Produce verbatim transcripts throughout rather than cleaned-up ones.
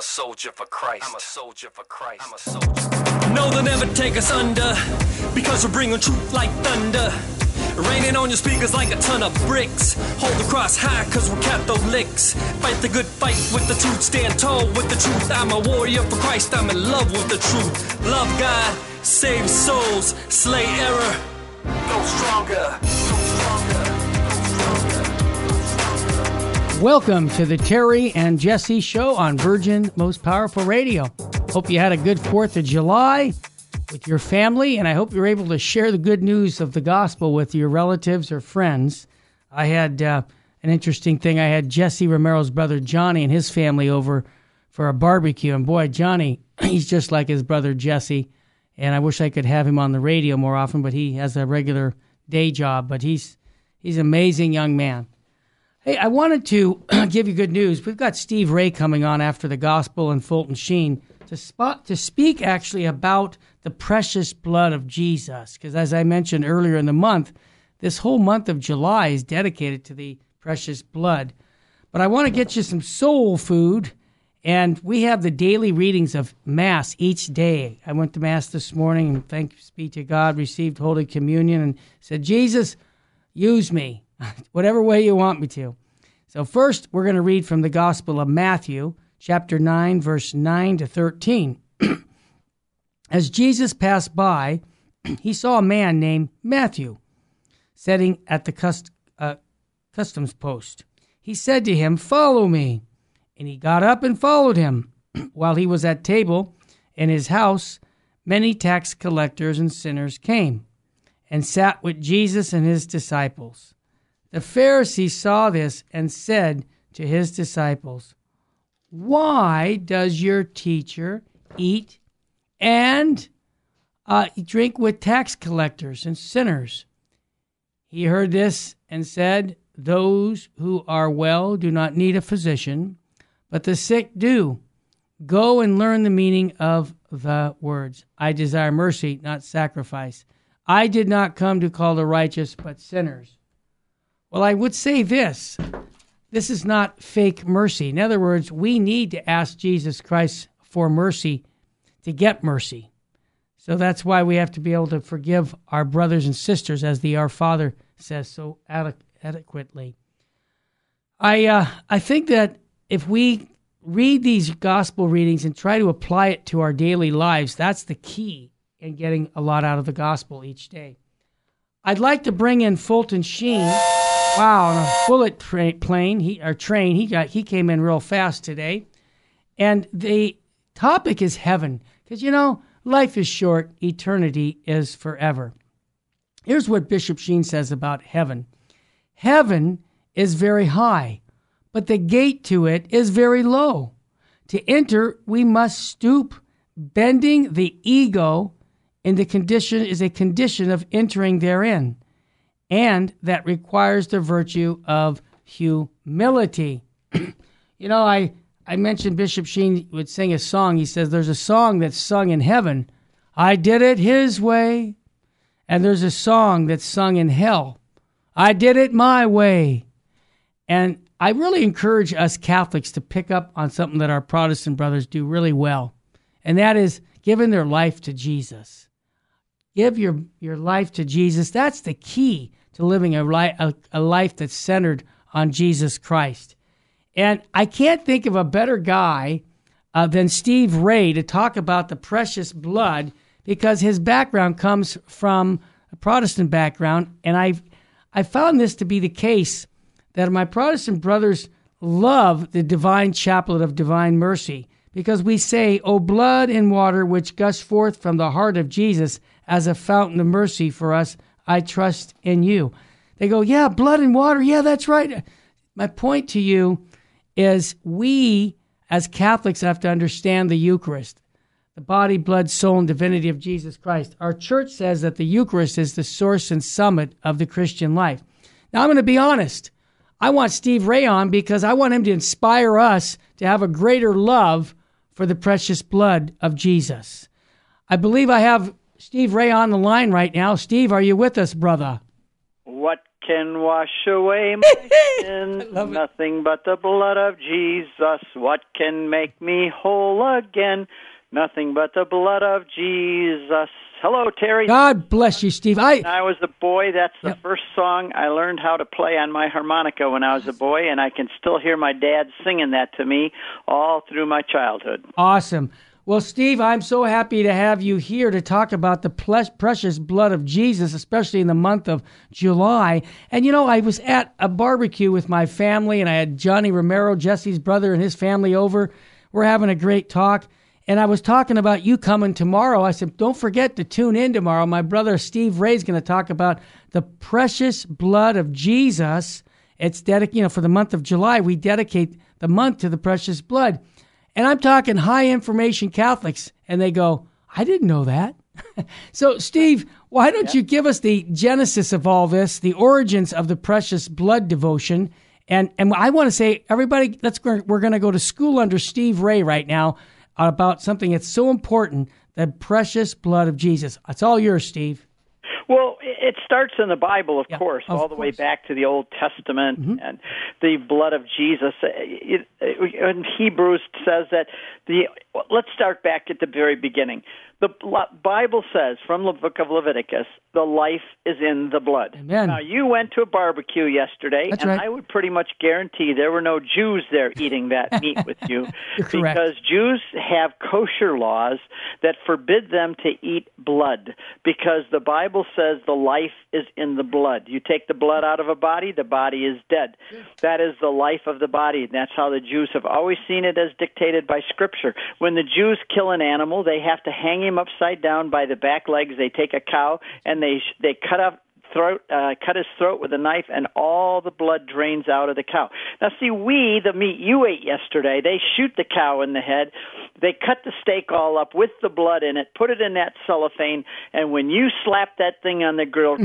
soldier for Christ. I'm a soldier for Christ. I'm a soldier. No, they'll never take us under, because we're bringing truth like thunder. Raining on your speakers like a ton of bricks. Hold the cross high, cause we're Catholics. Fight the good fight with the truth. Stand tall with the truth. I'm a warrior for Christ. I'm in love with the truth. Love God, save souls, slay error. Go stronger. Go stronger. Welcome to the Terry and Jesse Show on Virgin Most Powerful Radio. Hope you had a good fourth of July with your family, and I hope you're able to share the good news of the gospel with your relatives or friends. I had uh, an interesting thing. I had Jesse Romero's brother Johnny and his family over for a barbecue, and boy, Johnny, he's just like his brother Jesse, and I wish I could have him on the radio more often, but he has a regular day job, but he's he's an amazing young man. Hey, I wanted to give you good news. We've got Steve Ray coming on after the gospel and Fulton Sheen to spot to speak actually about the precious blood of Jesus. Because as I mentioned earlier in the month, this whole month of July is dedicated to the precious blood. But I want to get you some soul food, and we have the daily readings of Mass each day. I went to Mass this morning, and thanks be to God, received Holy Communion, and said, Jesus, use me. Whatever way you want me to. So first, we're going to read from the Gospel of Matthew, chapter nine, verse nine to thirteen. As Jesus passed by, he saw a man named Matthew sitting at the cust- uh, customs post. He said to him, "Follow me." And he got up and followed him. While he was at table in his house, many tax collectors and sinners came and sat with Jesus and his disciples. The Pharisees saw this and said to his disciples, "Why does your teacher eat and uh, drink with tax collectors and sinners?" He heard this and said, "Those who are well do not need a physician, but the sick do. Go and learn the meaning of the words. I desire mercy, not sacrifice. I did not come to call the righteous, but sinners." Well, I would say this. This is not fake mercy. In other words, we need to ask Jesus Christ for mercy to get mercy. So that's why we have to be able to forgive our brothers and sisters, as the Our Father says so adequately. I uh, I think that if we read these gospel readings and try to apply it to our daily lives, that's the key in getting a lot out of the gospel each day. I'd like to bring in Fulton Sheen. Wow, on a bullet tra- plane, he or train, he got he came in real fast today. And the topic is heaven. Because, you know, life is short, eternity is forever. Here's what Bishop Sheen says about heaven. Heaven is very high, but the gate to it is very low. To enter, we must stoop. Bending the ego in the condition is a condition of entering therein. And that requires the virtue of humility. You know, I, I mentioned Bishop Sheen would sing a song. He says there's a song that's sung in heaven, I did it his way. And there's a song that's sung in hell, I did it my way. And I really encourage us Catholics to pick up on something that our Protestant brothers do really well. And that is giving their life to Jesus. Give your, your life to Jesus. That's the key to living a, li- a, a life that's centered on Jesus Christ. And I can't think of a better guy uh, than Steve Ray to talk about the precious blood, because his background comes from a Protestant background. And I've I found this to be the case, that my Protestant brothers love the divine chaplet of divine mercy, because we say, "O blood and water which gush forth from the heart of Jesus as a fountain of mercy for us, I trust in you." They go, "Yeah, blood and water. Yeah, that's right." My point to you is we as Catholics have to understand the Eucharist, the body, blood, soul, and divinity of Jesus Christ. Our church says that the Eucharist is the source and summit of the Christian life. Now, I'm going to be honest. I want Steve Ray on because I want him to inspire us to have a greater love for the precious blood of Jesus. I believe I have Steve Ray on the line right now. Steve, are you with us, brother? What can wash away my sin? Nothing but the blood of Jesus. What can make me whole again? Nothing but the blood of Jesus. Hello, Terry. God bless you, Steve. I, when I was a boy, that's the yep. first song I learned how to play on my harmonica when I was a boy, and I can still hear my dad singing that to me all through my childhood. Awesome. Well, Steve, I'm so happy to have you here to talk about the precious blood of Jesus, especially in the month of July. And, you know, I was at a barbecue with my family, and I had Johnny Romero, Jesse's brother, and his family over. We're having a great talk. And I was talking about you coming tomorrow. I said, don't forget to tune in tomorrow. My brother Steve Ray is going to talk about the precious blood of Jesus. It's dedicated, you know, for the month of July. We dedicate the month to the precious blood. And I'm talking high information Catholics, and they go, I didn't know that. So, Steve, why don't yeah. you give us the genesis of all this, the origins of the precious blood devotion? And and I want to say, everybody, let's we're going to go to school under Steve Ray right now about something that's so important, the precious blood of Jesus. It's all yours, Steve. Well, it starts in the Bible, of yeah, course, of all the course. way back to the Old Testament, mm-hmm. and the blood of Jesus. It, it, in Hebrews says that the. Let's start back at the very beginning. The Bible says, from the book of Leviticus, the life is in the blood. Amen. Now, you went to a barbecue yesterday, That's and right. I would pretty much guarantee there were no Jews there eating that meat with you. You're correct. Because Jews have kosher laws that forbid them to eat blood, because the Bible says the life is in the blood. You take the blood out of a body, the body is dead. That is the life of the body, and that's how the Jews have always seen it, as dictated by Scripture. When the Jews kill an animal, they have to hang him upside down by the back legs. They take a cow and they they cut up throat, uh, cut his throat with a knife, and all the blood drains out of the cow. Now, see, we, the meat you ate yesterday, they shoot the cow in the head. They cut the steak all up with the blood in it, put it in that cellophane, and when you slap that thing on the grill,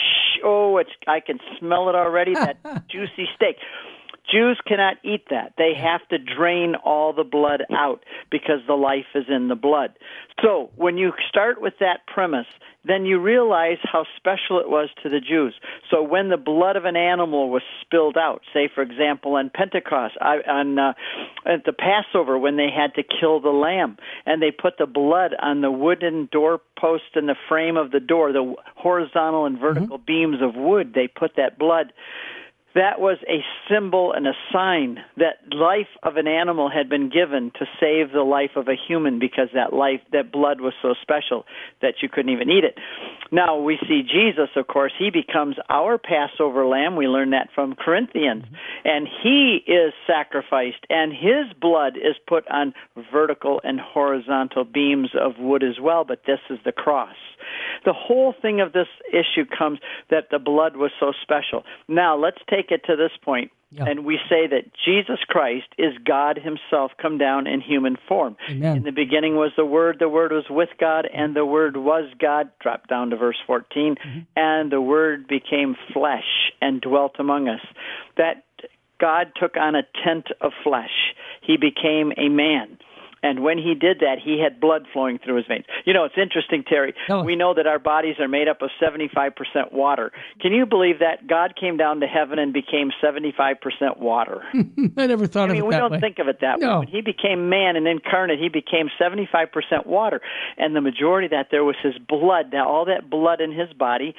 oh, it's I can smell it already, that juicy steak. Jews cannot eat that. They have to drain all the blood out because the life is in the blood. So when you start with that premise, then you realize how special it was to the Jews. So when the blood of an animal was spilled out, say, for example, on Pentecost, on uh, at the Passover, when they had to kill the lamb, and they put the blood on the wooden doorpost and the frame of the door, the horizontal and vertical mm-hmm. beams of wood, they put that blood. That was a symbol and a sign that life of an animal had been given to save the life of a human, because that life, that blood was so special that you couldn't even eat it. Now, we see Jesus, of course, he becomes our Passover lamb. We learn that from Corinthians. Mm-hmm. And he is sacrificed, and his blood is put on vertical and horizontal beams of wood as well, but this is the cross. The whole thing of this issue comes that the blood was so special. Now, let's take it to this point, yeah. and we say that Jesus Christ is God himself come down in human form. Amen. In the beginning was the Word, the Word was with God, and the Word was God. Drop down to verse fourteen. Mm-hmm. And the Word became flesh and dwelt among us. That God took on a tent of flesh. He became a man. And when he did that, he had blood flowing through his veins. You know, it's interesting, Terry. Oh. We know that our bodies are made up of seventy-five percent water. Can you believe that? God came down to heaven and became seventy-five percent water. I never thought I mean, of it we that don't way. think of it that no. way. When he became man and incarnate, he became seventy-five percent water. And the majority of that there was his blood. Now, all that blood in his body,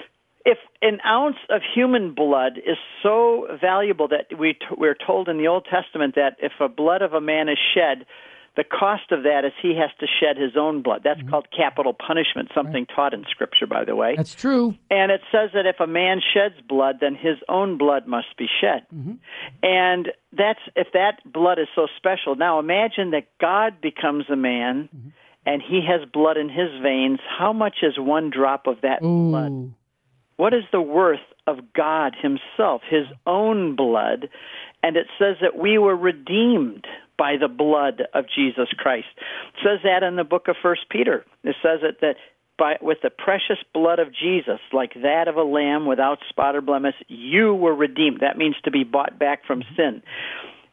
if an ounce of human blood is so valuable that we t- we're told in the Old Testament that if a blood of a man is shed, the cost of that is he has to shed his own blood. That's mm-hmm. called capital punishment, something right. taught in Scripture, by the way. That's true. And it says that if a man sheds blood, then his own blood must be shed. Mm-hmm. And that's if that blood is so special. Now imagine that God becomes a man, mm-hmm. and he has blood in his veins. How much is one drop of that Ooh. blood? What is the worth of God himself, his own blood? And it says that we were redeemed by the blood of Jesus Christ. It says that in the book of First Peter. It says it that by with the precious blood of Jesus, like that of a lamb without spot or blemish, you were redeemed. That means to be bought back from sin.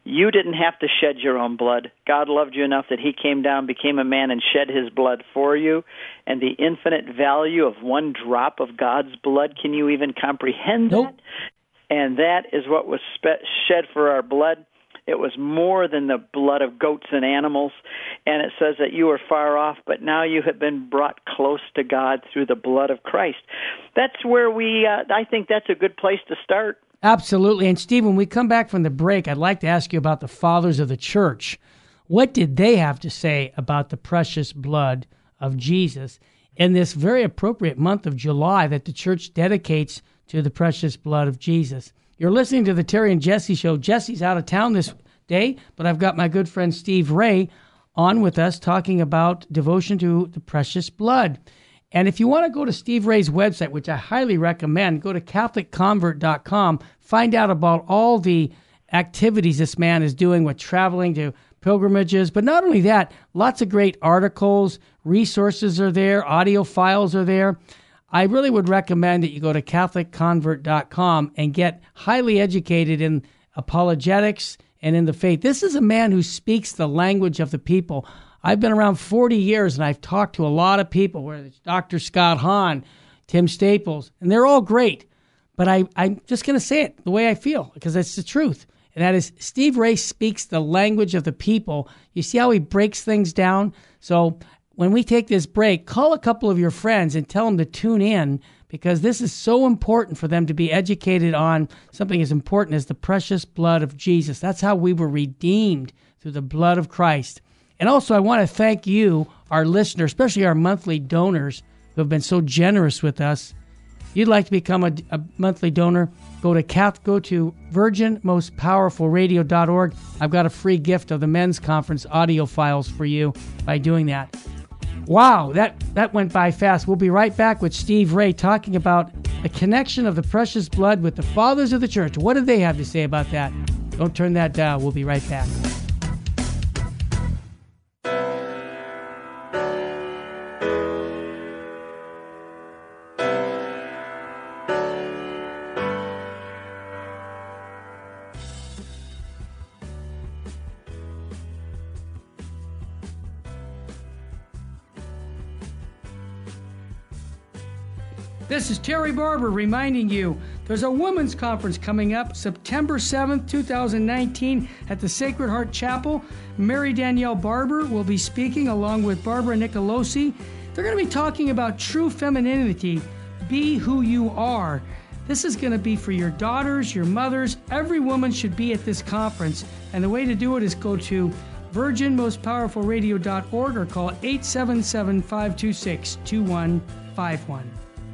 You didn't have to shed your own blood. God loved you enough that he came down, became a man, and shed his blood for you. And the infinite value of one drop of God's blood, can you even comprehend nope. that? And that is what was spe- shed for our blood. It was more than the blood of goats and animals. And it says that you were far off, but now you have been brought close to God through the blood of Christ. That's where we, uh, I think that's a good place to start. Absolutely. And Steve, when we come back from the break, I'd like to ask you about the fathers of the church. What did they have to say about the precious blood of Jesus in this very appropriate month of July that the church dedicates to the precious blood of Jesus? You're listening to the Terry and Jesse Show. Jesse's out of town this day, but I've got my good friend Steve Ray on with us talking about devotion to the precious blood. And if you want to go to Steve Ray's website, which I highly recommend, go to Catholic Convert dot com, find out about all the activities this man is doing with traveling to pilgrimages. But not only that, lots of great articles, resources are there, audio files are there. I really would recommend that you go to Catholic Convert dot com and get highly educated in apologetics and in the faith. This is a man who speaks the language of the people. I've been around forty years, and I've talked to a lot of people, whether it's Doctor Scott Hahn, Tim Staples, and they're all great. But I, I'm just going to say it the way I feel, because it's the truth. And that is, Steve Ray speaks the language of the people. You see how he breaks things down? So when we take this break, call a couple of your friends and tell them to tune in, because this is so important for them to be educated on something as important as the precious blood of Jesus. That's how we were redeemed, through the blood of Christ. And also, I want to thank you, our listeners, especially our monthly donors who have been so generous with us. If you'd like to become a, a monthly donor, go to Cath, go to Virgin Most Powerful Radio dot org. I've got a free gift of the men's conference audio files for you by doing that. Wow, that, that went by fast. We'll be right back with Steve Ray talking about the connection of the precious blood with the fathers of the church. What do they have to say about that? Don't turn that down. We'll be right back. This is Terry Barber reminding you there's a women's conference coming up September seventh, twenty nineteen at the Sacred Heart Chapel. Mary Danielle Barber will be speaking along with Barbara Nicolosi. They're going to be talking about true femininity, be who you are. This is going to be for your daughters, your mothers. Every woman should be at this conference. And the way to do it is go to Virgin Most Powerful Radio dot org or call eight seven seven, five two six, two one five one.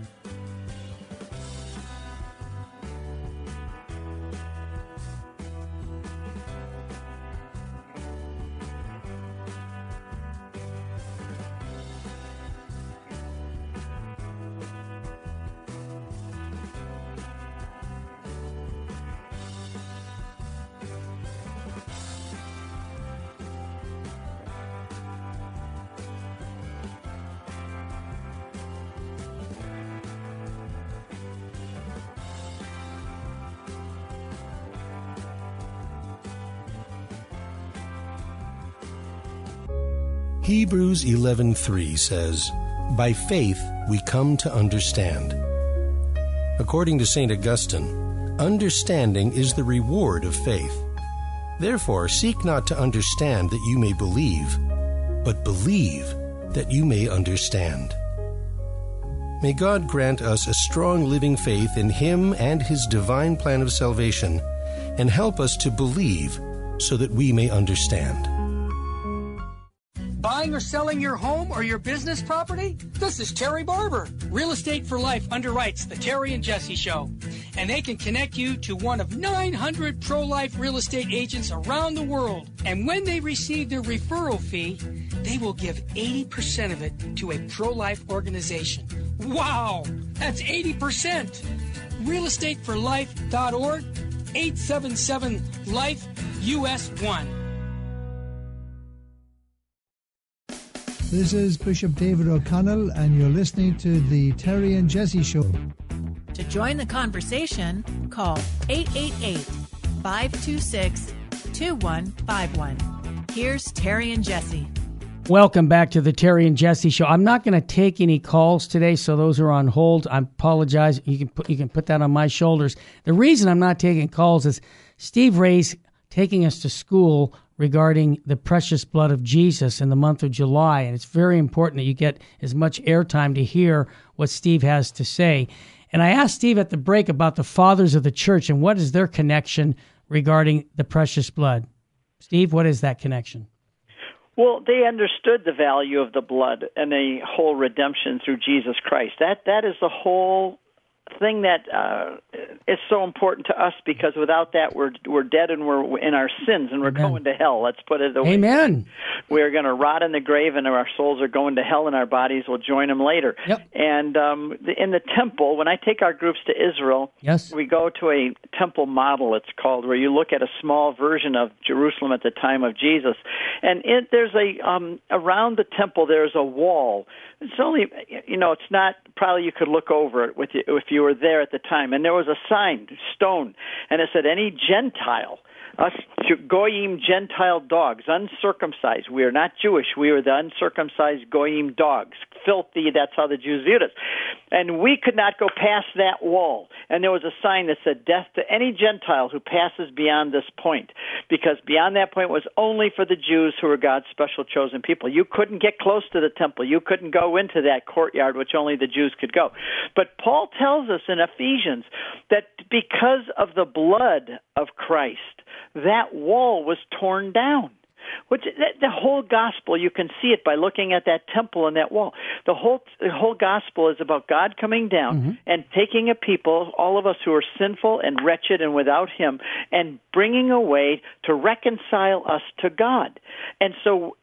Hebrews eleven three says, "By faith we come to understand." According to Saint Augustine, understanding is the reward of faith. Therefore, seek not to understand that you may believe, but believe that you may understand. May God grant us a strong living faith in Him and His divine plan of salvation, and help us to believe so that we may understand. Buying or selling your home or your business property? This is Terry Barber. Real Estate for Life underwrites the Terry and Jesse Show. And they can connect you to one of nine hundred pro-life real estate agents around the world. And when they receive their referral fee, they will give eighty percent of it to a pro-life organization. Wow! That's eighty percent! real estate for life dot org, eight seven seven, life, U S one. This is Bishop David O'Connell, and you're listening to the Terry and Jesse Show. To join the conversation, call eight eight eight, five two six, two two one five one. Here's Terry and Jesse. Welcome back to the Terry and Jesse Show. I'm not going to take any calls today, so those are on hold. I apologize. You can put you can put that on my shoulders. The reason I'm not taking calls is Steve Ray's taking us to school regarding the precious blood of Jesus in the month of July, and it's very important that you get as much airtime to hear what Steve has to say. And I asked Steve at the break about the fathers of the church and what is their connection regarding the precious blood. Steve, what is that connection? Well, they understood the value of the blood and the whole redemption through Jesus Christ. That that is the whole thing that uh, is so important to us, because without that, we're we're dead and we're in our sins and we're Amen. Going to hell. Let's put it away. Amen. We're going to rot in the grave, and our souls are going to hell, and our bodies will join them later. Yep. And um, in the temple, when I take our groups to Israel, yes. we go to a temple model, it's called, where you look at a small version of Jerusalem at the time of Jesus. And it, there's a um, around the temple, there's a wall. It's only, you know, it's not, probably you could look over it with you if you were there at the time. And there was a sign, stone, and it said, any Gentile, us Goyim Gentile dogs, uncircumcised. We are not Jewish. We are the uncircumcised Goyim dogs. Filthy, that's how the Jews viewed us. And we could not go past that wall. And there was a sign that said, death to any Gentile who passes beyond this point. Because beyond that point was only for the Jews who were God's special chosen people. You couldn't get close to the temple. You couldn't go into that courtyard, which only the Jews could go. But Paul tells us in Ephesians that because of the blood of Christ, that wall was torn down. Which the whole gospel, you can see it by looking at that temple and that wall. The whole the whole gospel is about God coming down mm-hmm. and taking a people, all of us who are sinful and wretched and without Him, and bringing a way to reconcile us to God. And so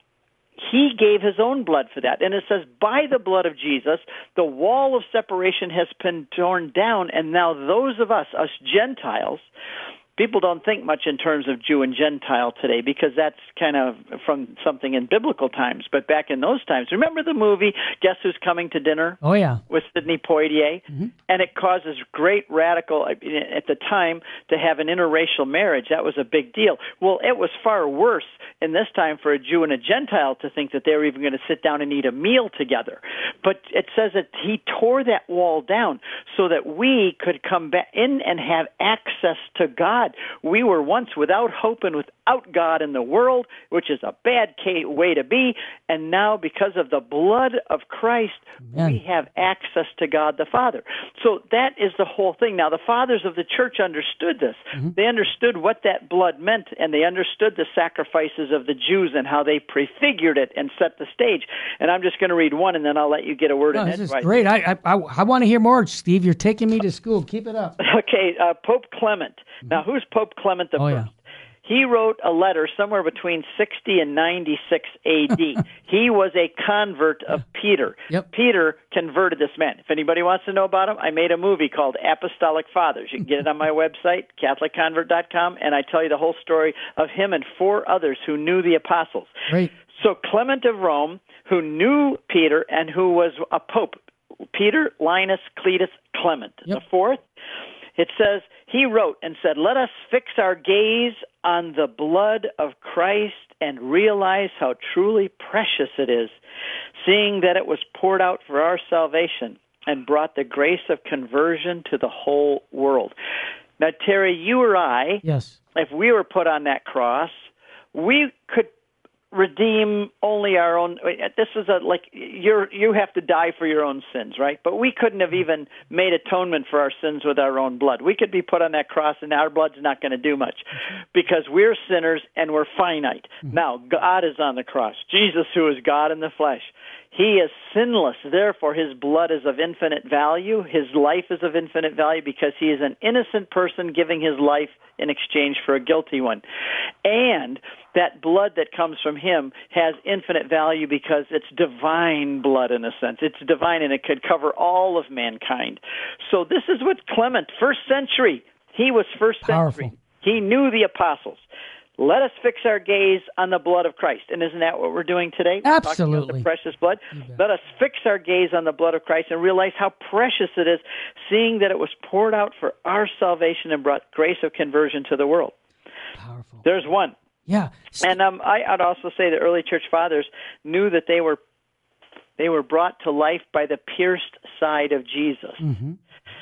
He gave His own blood for that. And it says, by the blood of Jesus, the wall of separation has been torn down, and now those of us, us Gentiles, people don't think much in terms of Jew and Gentile today, because that's kind of from something in biblical times. But back in those times, remember the movie Guess Who's Coming to Dinner? Oh, yeah. With Sidney Poitier? Mm-hmm. And it causes great radical, at the time, to have an interracial marriage. That was a big deal. Well, it was far worse in this time for a Jew and a Gentile to think that they were even going to sit down and eat a meal together. But it says that He tore that wall down so that we could come back in and have access to God. We were once without hope and without God in the world, which is a bad way to be. And now, because of the blood of Christ, Amen. We have access to God the Father. So that is the whole thing. Now, the fathers of the church understood this. Mm-hmm. They understood what that blood meant, and they understood the sacrifices of the Jews and how they prefigured it and set the stage. And I'm just going to read one, and then I'll let you get a word no, in. This is great. I, I, I want to hear more, Steve. You're taking me to school. Keep it up. Okay, uh, Pope Clement. Mm-hmm. Now, who's Pope Clement the oh, First? Yeah. He wrote a letter somewhere between sixty and ninety-six A D. He was a convert of Peter. Yep. Peter converted this man. If anybody wants to know about him, I made a movie called Apostolic Fathers. You can get it on my website, Catholic Convert dot com, and I tell you the whole story of him and four others who knew the apostles. Great. So Clement of Rome, who knew Peter and who was a pope, Peter, Linus, Cletus, Clement. Yep. The fourth, it says, he wrote and said, let us fix our gaze on the blood of Christ and realize how truly precious it is, seeing that it was poured out for our salvation and brought the grace of conversion to the whole world. Now, Terry, you or I, yes, if we were put on that cross, we could redeem only our own. This is a like you're you have to die for your own sins, right? But we couldn't have even made atonement for our sins with our own blood. We could be put on that cross, and our blood's not going to do much because we're sinners and we're finite. Mm-hmm. Now, God is on the cross. Jesus, who is God in the flesh, He is sinless. Therefore, His blood is of infinite value. His life is of infinite value because He is an innocent person giving His life in exchange for a guilty one. And that blood that comes from Him has infinite value because it's divine blood in a sense. It's divine, and it could cover all of mankind. So this is what Clement, first century, he was first Powerful. century. He knew the apostles. Let us fix our gaze on the blood of Christ. And isn't that what we're doing today? Absolutely. Talking about the precious blood. Let us fix our gaze on the blood of Christ and realize how precious it is, seeing that it was poured out for our salvation and brought grace of conversion to the world. Powerful. There's one. Yeah. And um, I, I'd also say the early church fathers knew that they were they were brought to life by the pierced side of Jesus. Mm-hmm.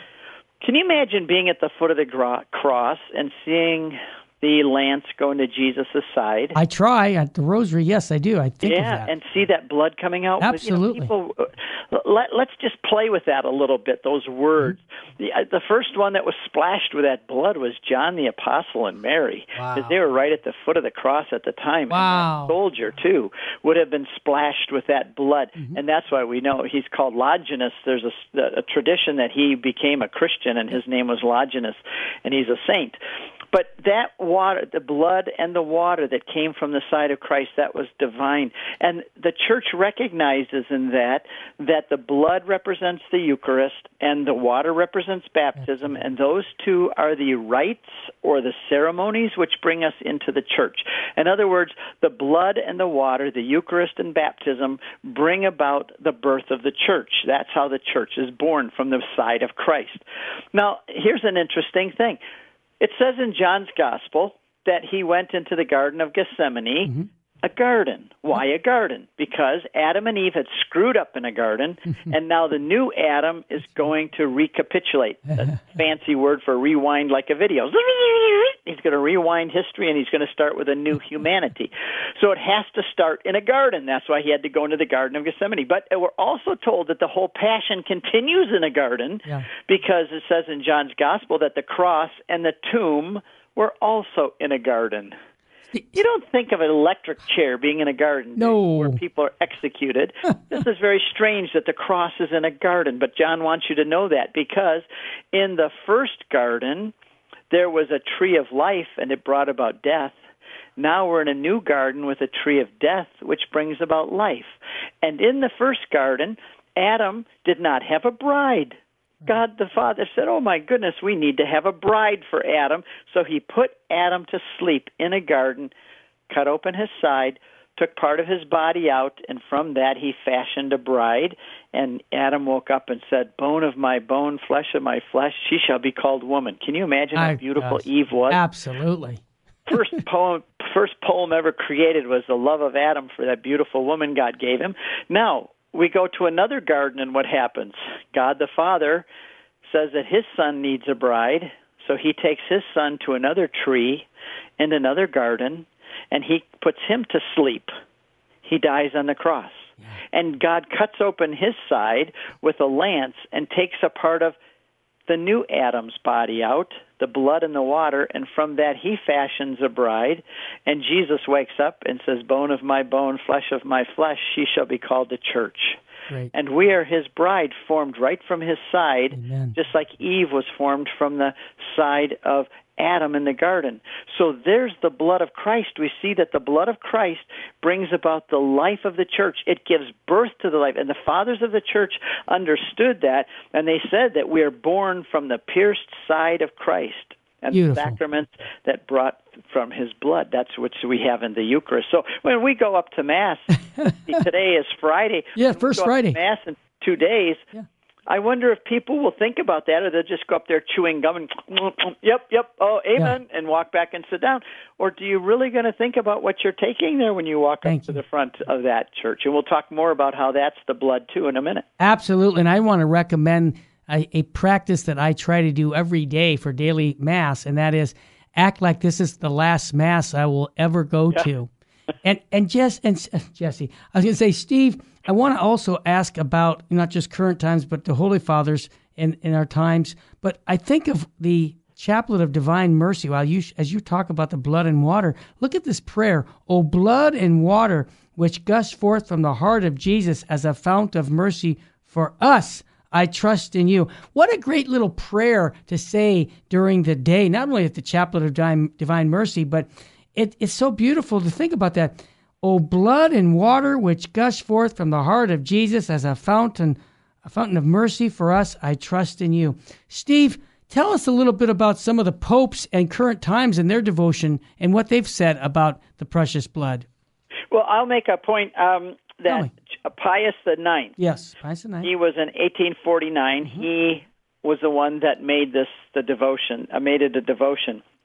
Can you imagine being at the foot of the gro- cross and seeing the lance go into Jesus' side? I try at the rosary. Yes, I do. I think yeah, of that. and see that blood coming out. Absolutely. You know, people, let, let's just play with that a little bit, those words. Mm-hmm. The, the first one that was splashed with that blood was John the Apostle and Mary, because wow. they were right at the foot of the cross at the time. Wow. And that soldier, too, would have been splashed with that blood. Mm-hmm. And that's why we know he's called Longinus. There's a, a tradition that he became a Christian, and his name was Longinus, and he's a saint. But that water, the blood and the water that came from the side of Christ, that was divine. And the church recognizes in that that the blood represents the Eucharist and the water represents baptism, and those two are the rites or the ceremonies which bring us into the church. In other words, the blood and the water, the Eucharist and baptism, bring about the birth of the church. That's how the church is born, from the side of Christ. Now, here's an interesting thing. It says in John's Gospel that he went into the Garden of Gethsemane, mm-hmm. a garden. Why a garden? Because Adam and Eve had screwed up in a garden, and now the new Adam is going to recapitulate. That's a fancy word for rewind like a video. He's going to rewind history, and he's going to start with a new humanity. So it has to start in a garden. That's why he had to go into the Garden of Gethsemane. But we're also told that the whole passion continues in a garden, yeah. because it says in John's Gospel that the cross and the tomb were also in a garden. You don't think of an electric chair being in a garden no. where people are executed. This is very strange that the cross is in a garden, but John wants you to know that, because in the first garden, there was a tree of life, and it brought about death. Now we're in a new garden with a tree of death, which brings about life. And in the first garden, Adam did not have a bride. God the Father said, oh, my goodness, we need to have a bride for Adam. So he put Adam to sleep in a garden, cut open his side, took part of his body out, and from that he fashioned a bride. And Adam woke up and said, bone of my bone, flesh of my flesh, she shall be called woman. Can you imagine how beautiful uh, Eve was? Absolutely. First poem, first poem ever created was the love of Adam for that beautiful woman God gave him. Now, we go to another garden, and what happens? God the Father says that his son needs a bride, so he takes his son to another tree in another garden, and he puts him to sleep. He dies on the cross. Yeah. And God cuts open his side with a lance and takes a part of the new Adam's body out, the blood and the water, and from that he fashions a bride. And Jesus wakes up and says, bone of my bone, flesh of my flesh, she shall be called the church. Right. And we are his bride, formed right from his side, Amen. Just like Eve was formed from the side of Adam in the garden. So there's the blood of Christ. We see that the blood of Christ brings about the life of the church. It gives birth to the life. And the fathers of the church understood that, and they said that we are born from the pierced side of Christ. And Beautiful. The sacraments that brought from his blood. That's what we have in the Eucharist. So when we go up to Mass, today is Friday. Yeah, first Friday. Mass in two days. Yeah. I wonder if people will think about that, or they'll just go up there chewing gum and, yep, yep, oh, amen, yeah. and walk back and sit down. Or do you really going to think about what you're taking there when you walk Thank up you. to the front of that church? And we'll talk more about how that's the blood, too, in a minute. Absolutely, and I want to recommend a, a practice that I try to do every day for daily Mass, and that is act like this is the last Mass I will ever go yeah. to. And and Jess and uh, Jesse, I was going to say, Steve, I want to also ask about not just current times, but the Holy Fathers in, in our times. But I think of the Chaplet of Divine Mercy. While you, as you talk about the blood and water, look at this prayer: "O blood and water, which gush forth from the heart of Jesus as a fount of mercy for us, I trust in you." What a great little prayer to say during the day, not only at the Chaplet of Divine, Divine Mercy, but It, it's so beautiful to think about that. O blood and water which gush forth from the heart of Jesus as a fountain, a fountain of mercy for us, I trust in you. Steve, tell us a little bit about some of the popes and current times in their devotion and what they've said about the precious blood. Well, I'll make a point um, that Pius the Ninth. Yes, Pius the Ninth. He was in eighteen forty-nine. Mm-hmm. He was the one that made this the devotion, uh, made it a devotion.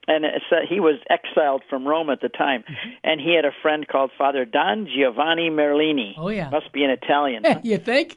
and it said he was exiled from Rome at the time, mm-hmm. and he had a friend called Father Don Giovanni Merlini. Oh, yeah. Must be an Italian. Huh? You think?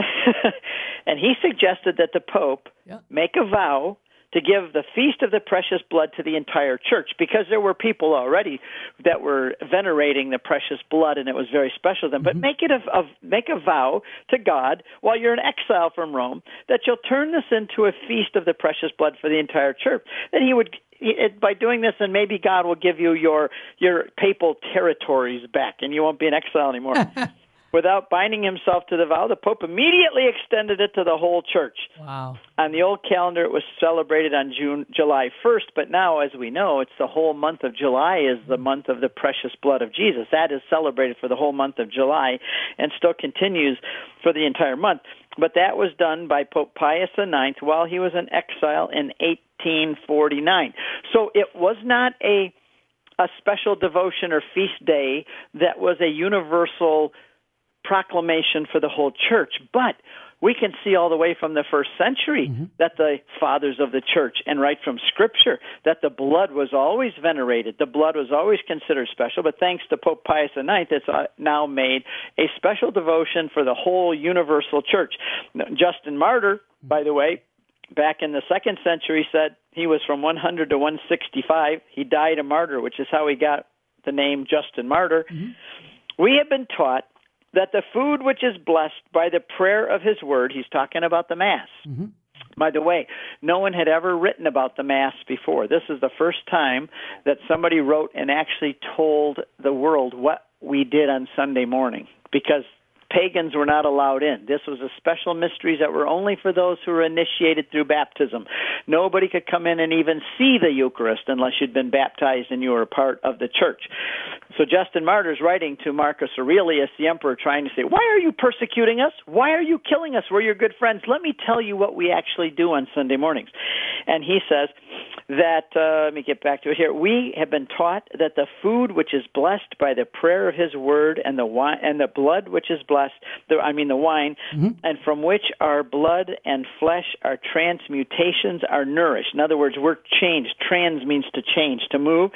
And he suggested that the Pope yeah. make a vow to give the Feast of the Precious Blood to the entire church, because there were people already that were venerating the precious blood, and it was very special to them. Mm-hmm. But make it a, a make a vow to God while you're in exile from Rome that you'll turn this into a Feast of the Precious Blood for the entire church. That he would, it, by doing this, and maybe God will give you your your papal territories back, and you won't be in exile anymore. Without binding himself to the vow, the Pope immediately extended it to the whole church. Wow. On the old calendar, it was celebrated on June, July first, but now, as we know, it's the whole month of July is the month of the precious blood of Jesus. That is celebrated for the whole month of July and still continues for the entire month. But that was done by Pope Pius the ninth while he was in exile in eighteen forty-nine. So it was not a a special devotion or feast day that was a universal proclamation for the whole church, but we can see all the way from the first century mm-hmm. that the fathers of the church, and right from Scripture, that the blood was always venerated. The blood was always considered special, but thanks to Pope Pius the ninth, it's now made a special devotion for the whole universal church. Justin Martyr, by the way, back in the second century, said he was from one hundred to one sixty-five. He died a martyr, which is how he got the name Justin Martyr. Mm-hmm. We have been taught that the food which is blessed by the prayer of his word, he's talking about the Mass. Mm-hmm. By the way, no one had ever written about the Mass before. This is the first time that somebody wrote and actually told the world what we did on Sunday morning, because pagans were not allowed in. This was a special mysteries that were only for those who were initiated through baptism. Nobody could come in and even see the Eucharist unless you'd been baptized and you were a part of the church. So Justin Martyr's writing to Marcus Aurelius, the emperor, trying to say, why are you persecuting us? Why are you killing us? We're your good friends. Let me tell you what we actually do on Sunday mornings. And he says that, uh, let me get back to it here, we have been taught that the food which is blessed by the prayer of his word and the wine, and the blood which is blessed, the, I mean the wine, mm-hmm. and from which our blood and flesh, our transmutations are nourished. In other words, we're changed. Trans means to change, to move,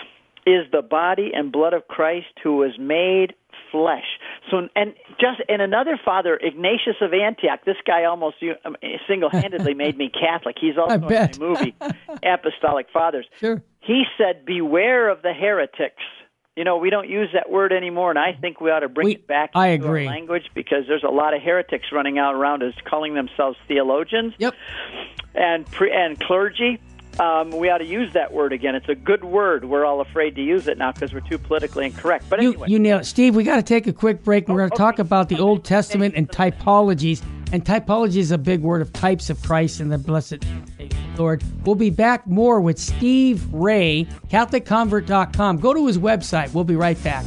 is the body and blood of Christ who was made flesh. So, and just and another father, Ignatius of Antioch, this guy almost single-handedly made me Catholic. He's also in the movie Apostolic Fathers. Sure. He said, beware of the heretics. You know, we don't use that word anymore, and I think we ought to bring we, it back I into agree. our language, because there's a lot of heretics running out around us calling themselves theologians yep. and pre, and clergy. Um, we ought to use that word again. It's a good word. We're all afraid to use it now because we're too politically incorrect. But you, anyway. You nailed it. Steve, we got to take a quick break. We're oh, going to okay. talk about the Old Testament and typologies. And typology is a big word of types of Christ and the blessed Lord. We'll be back more with Steve Ray, Catholic Convert dot com. Go to his website. We'll be right back.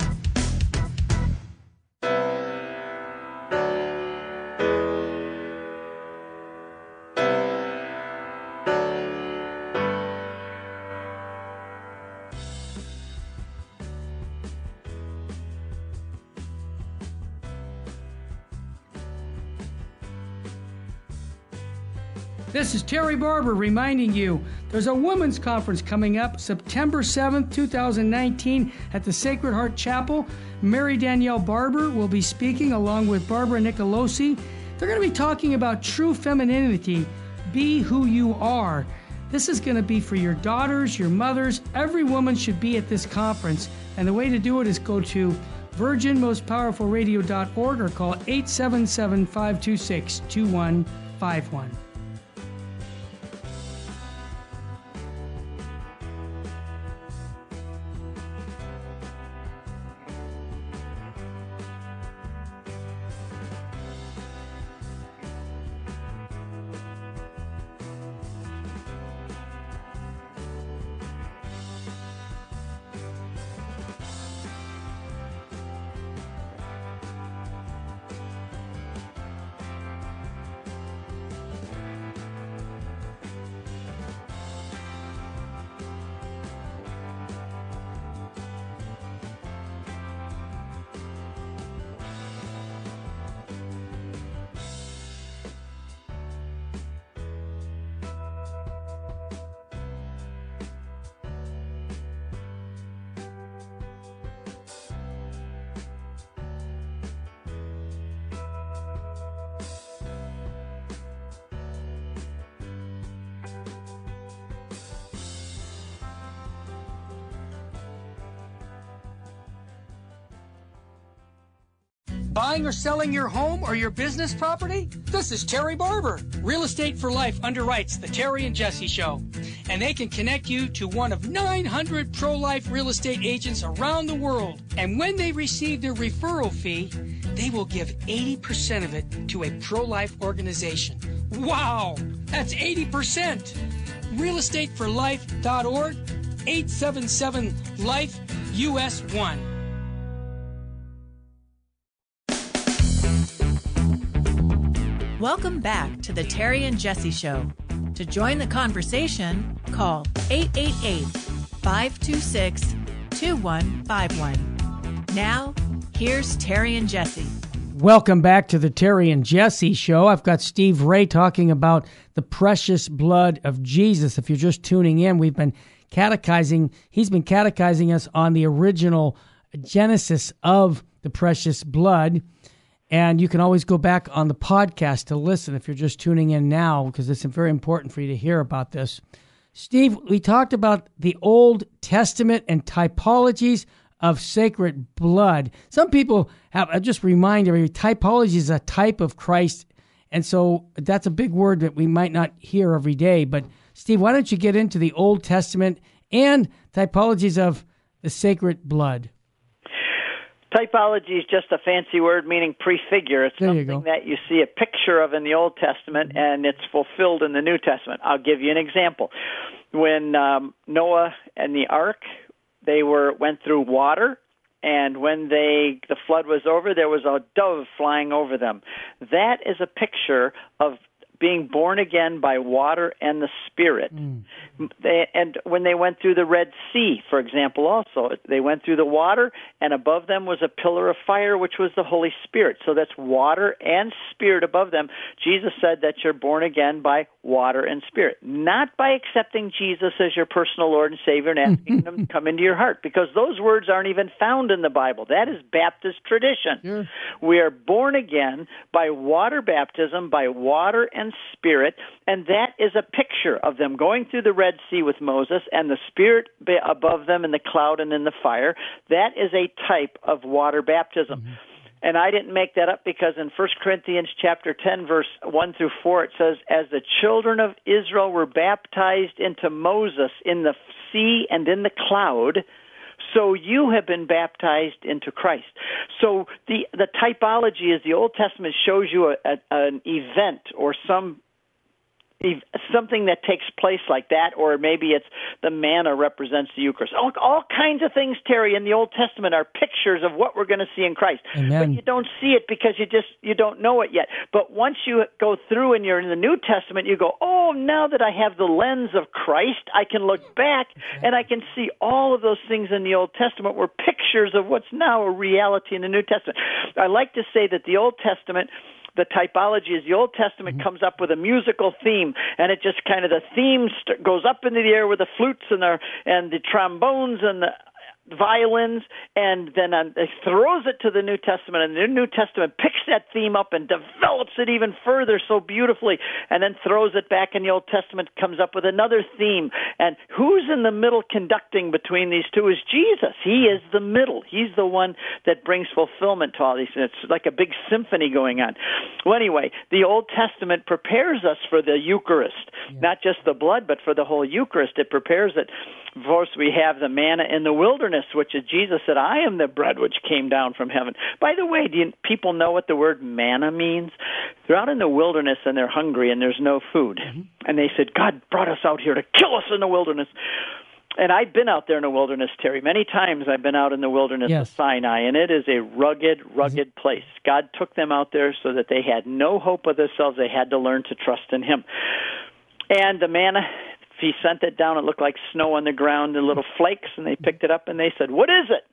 This is Terry Barber reminding you there's a women's conference coming up September seventh, twenty nineteen at the Sacred Heart Chapel. Mary Danielle Barber will be speaking along with Barbara Nicolosi. They're going to be talking about true femininity, be who you are. This is going to be for your daughters, your mothers. Every woman should be at this conference. And the way to do it is go to virgin most powerful radio dot org or call eight seven seven, five two six, two one five one. Buying or selling your home or your business property? This is Terry Barber. Real Estate for Life underwrites the Terry and Jesse Show. And they can connect you to one of nine hundred pro-life real estate agents around the world. And when they receive their referral fee, they will give eighty percent of it to a pro-life organization. Wow! That's eighty percent! real estate for life dot org, eight seven seven life U S one. Welcome back to the Terry and Jesse Show. To join the conversation, call eight eight eight, five two six, two one five one. Now, here's Terry and Jesse. Welcome back to the Terry and Jesse Show. I've got Steve Ray talking about the precious blood of Jesus. If you're just tuning in, we've been catechizing, he's been catechizing us on the original genesis of the precious blood. And you can always go back on the podcast to listen if you're just tuning in now, because it's very important for you to hear about this. Steve, we talked about the Old Testament and typologies of sacred blood. Some people have, I just remind everybody, typology is a type of Christ. And so that's a big word that we might not hear every day. But Steve, why don't you get into the Old Testament and typologies of the sacred blood? Typology is just a fancy word meaning prefigure. It's there something that you see a picture of in the Old Testament and it's fulfilled in the New Testament. I'll give you an example. When um, Noah and the ark, they were went through water, and when they the flood was over, there was a dove flying over them. That is a picture of being born again by water and the Spirit. Mm. They, and when they went through the Red Sea, for example, also, they went through the water, and above them was a pillar of fire, which was the Holy Spirit. So that's water and Spirit above them. Jesus said that you're born again by water and Spirit, not by accepting Jesus as your personal Lord and Savior and asking Him to come into your heart, because those words aren't even found in the Bible. That is Baptist tradition. Yeah. We are born again by water baptism, by water and Spirit, and that is a picture of them going through the Red Sea with Moses and the Spirit above them in the cloud and in the fire. That is a type of water baptism. Mm-hmm. And I didn't make that up, because in First Corinthians chapter ten, verse one through four, it says, as the children of Israel were baptized into Moses in the sea and in the cloud, so you have been baptized into Christ. So the the typology is the Old Testament shows you a, a, an event or some something that takes place like that, or maybe it's the manna represents the Eucharist. All, all kinds of things, Terry, in the Old Testament are pictures of what we're going to see in Christ. Amen. But you don't see it because you just you don't know it yet. But once you go through and you're in the New Testament, you go, oh, now that I have the lens of Christ, I can look back and I can see all of those things in the Old Testament were pictures of what's now a reality in the New Testament. I like to say that the Old Testament, the typology is the Old Testament mm-hmm. comes up with a musical theme, and it just kind of, the theme st- goes up into the air with the flutes and the, and the trombones and the violins, and then um, it throws it to the New Testament, and the New Testament picks that theme up and develops it even further so beautifully, and then throws it back in the Old Testament, comes up with another theme. And who's in the middle conducting between these two is Jesus. He is the middle. He's the one that brings fulfillment to all these things. It's like a big symphony going on. Well, anyway, the Old Testament prepares us for the Eucharist, yeah. not just the blood, but for the whole Eucharist. It prepares it. First, we have the manna in the wilderness, which is Jesus said, I am the bread which came down from heaven. By the way, do you, people know what the word manna means? They're out in the wilderness and they're hungry and there's no food. Mm-hmm. And they said, God brought us out here to kill us in the wilderness. And I've been out there in the wilderness, Terry. Many times I've been out in the wilderness yes. of Sinai, and it is a rugged, rugged place. God took them out there so that they had no hope of themselves. They had to learn to trust in Him. And the manna, He sent it down. It looked like snow on the ground in little flakes, and they picked it up, and they said, what is it?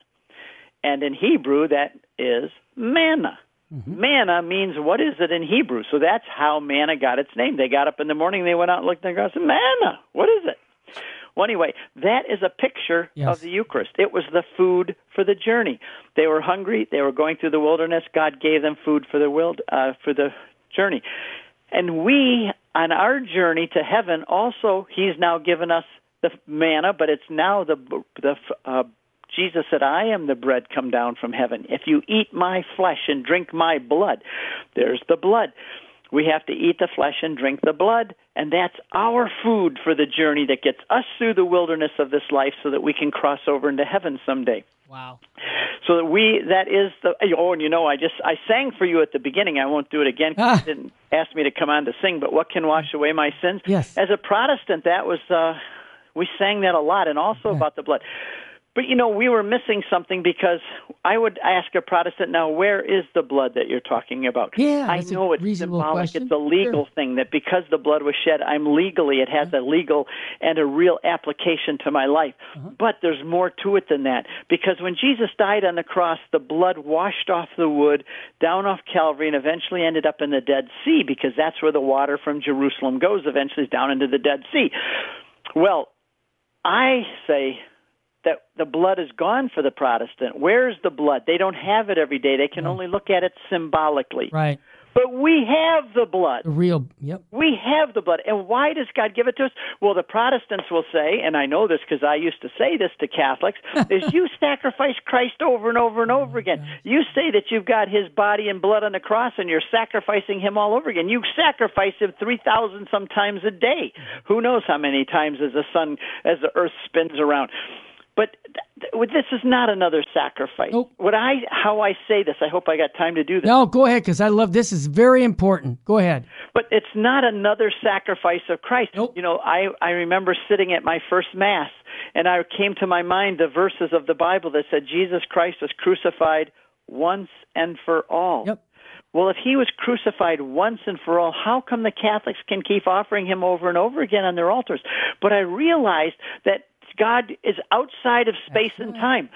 And in Hebrew, that is manna. Mm-hmm. Manna means what is it in Hebrew? So that's how manna got its name. They got up in the morning, they went out and looked at the ground and said, manna, what is it? Well, anyway, that is a picture yes. of the Eucharist. It was the food for the journey. They were hungry. They were going through the wilderness. God gave them food for the wild, uh, for the journey. And we, on our journey to heaven, also, He's now given us the manna, but it's now the the uh, Jesus said, I am the bread come down from heaven. If you eat my flesh and drink my blood, there's the blood. We have to eat the flesh and drink the blood, and that's our food for the journey that gets us through the wilderness of this life so that we can cross over into heaven someday. Wow. So that we, that is the, oh, and you know, I just, I sang for you at the beginning. I won't do it again because ah. you didn't ask me to come on to sing, but what can wash away my sins? Yes. As a Protestant, that was, uh, we sang that a lot, and also yeah. about the blood. But, you know, we were missing something because I would ask a Protestant, now, where is the blood that you're talking about? Yeah, I that's know a it's reasonable symbolic. question. It's a legal Sure. thing that because the blood was shed, I'm legally, it has yeah. a legal and a real application to my life. Uh-huh. But there's more to it than that, because when Jesus died on the cross, the blood washed off the wood, down off Calvary, and eventually ended up in the Dead Sea, because that's where the water from Jerusalem goes, eventually down into the Dead Sea. Well, I say that the blood is gone for the Protestant. Where's the blood? They don't have it every day. They can right. only look at it symbolically. Right. But we have the blood. The real, yep. We have the blood. And why does God give it to us? Well, the Protestants will say, and I know this because I used to say this to Catholics, is you sacrifice Christ over and over and over again. You say that you've got his body and blood on the cross and you're sacrificing him all over again. You sacrifice him three thousand sometimes a day. Who knows how many times as the sun, as the earth spins around. But th- th- this is not another sacrifice. Nope. What I, how I say this, I hope I got time to do this. No, go ahead, because I love this. Is very important. Go ahead. But it's not another sacrifice of Christ. Nope. You know, I, I remember sitting at my first Mass, and I came to my mind the verses of the Bible that said Jesus Christ was crucified once and for all. Yep. Well, if he was crucified once and for all, how come the Catholics can keep offering him over and over again on their altars? But I realized that God is outside of space and time.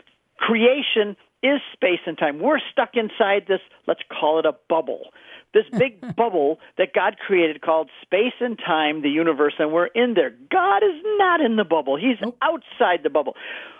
Creation is space and time. We're stuck inside this, let's call it a bubble, this big bubble that God created called space and time, the universe, and we're in there. God is not in the bubble. He's nope. outside the bubble.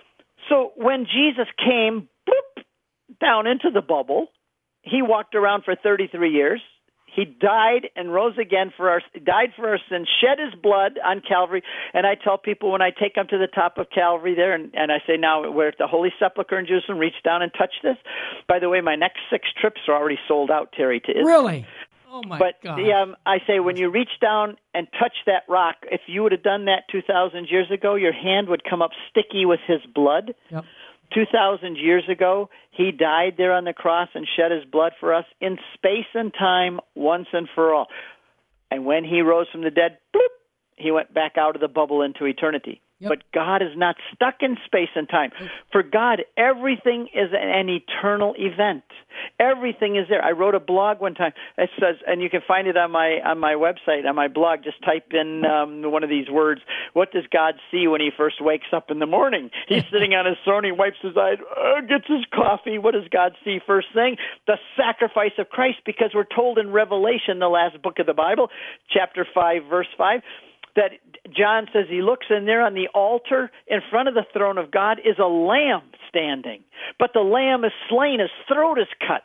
So when Jesus came bloop, down into the bubble, he walked around for thirty-three years. He died and rose again for our, died for our sins, shed his blood on Calvary. And I tell people when I take them to the top of Calvary there, and, and I say, now we're at the Holy Sepulchre in Jerusalem, reach down and touch this. By the way, my next six trips are already sold out, Terry, to Israel. Really? Oh, my but God. the, um, I say when you reach down and touch that rock, if you would have done that two thousand years ago, your hand would come up sticky with his blood. Yep. two thousand years ago, he died there on the cross and shed his blood for us in space and time once and for all. And when he rose from the dead, bloop, he went back out of the bubble into eternity. Yep. But God is not stuck in space and time. For God, everything is an eternal event. Everything is there. I wrote a blog one time. It says, and you can find it on my on my website, on my blog. Just type in um, one of these words. What does God see when he first wakes up in the morning? He's sitting on his throne. He wipes his eyes, uh, gets his coffee. What does God see first thing? The sacrifice of Christ, because we're told in Revelation, the last book of the Bible, chapter five, verse five, that John says he looks in there on the altar in front of the throne of God is a lamb standing. But the lamb is slain, his throat is cut.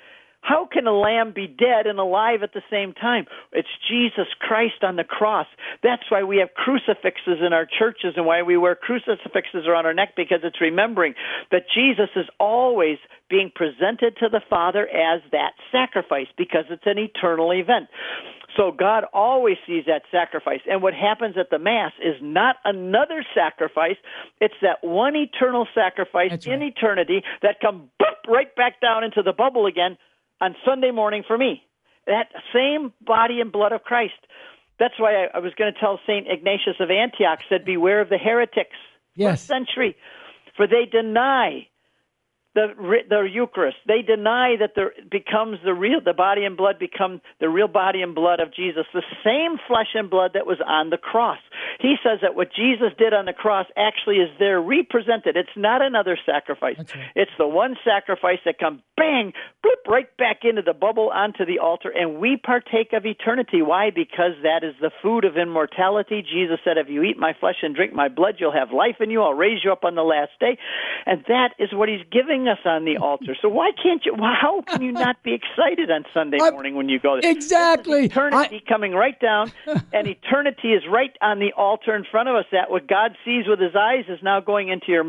How can a lamb be dead and alive at the same time? It's Jesus Christ on the cross. That's why we have crucifixes in our churches and why we wear crucifixes around our neck, because it's remembering that Jesus is always being presented to the Father as that sacrifice, because it's an eternal event. So God always sees that sacrifice. And what happens at the Mass is not another sacrifice. It's that one eternal sacrifice That's in right. eternity that comes right back down into the bubble again on Sunday morning for me. That same body and blood of Christ. That's why I, I was going to tell Saint Ignatius of Antioch, said, beware of the heretics. Yes. First century. For they deny the the Eucharist. They deny that there becomes the real, the body and blood become the real body and blood of Jesus, the same flesh and blood that was on the cross. He says that what Jesus did on the cross actually is there represented. It's not another sacrifice. That's right. It's the one sacrifice that comes bang, bloop, right back into the bubble onto the altar, and we partake of eternity. Why? Because that is the food of immortality. Jesus said, if you eat my flesh and drink my blood, you'll have life in you. I'll raise you up on the last day. And that is what he's giving us on the altar. So why can't you, how can you not be excited on Sunday morning when you go there? Exactly. Eternity I... coming right down, and eternity is right on the altar in front of us. That what God sees with his eyes is now going into your mouth.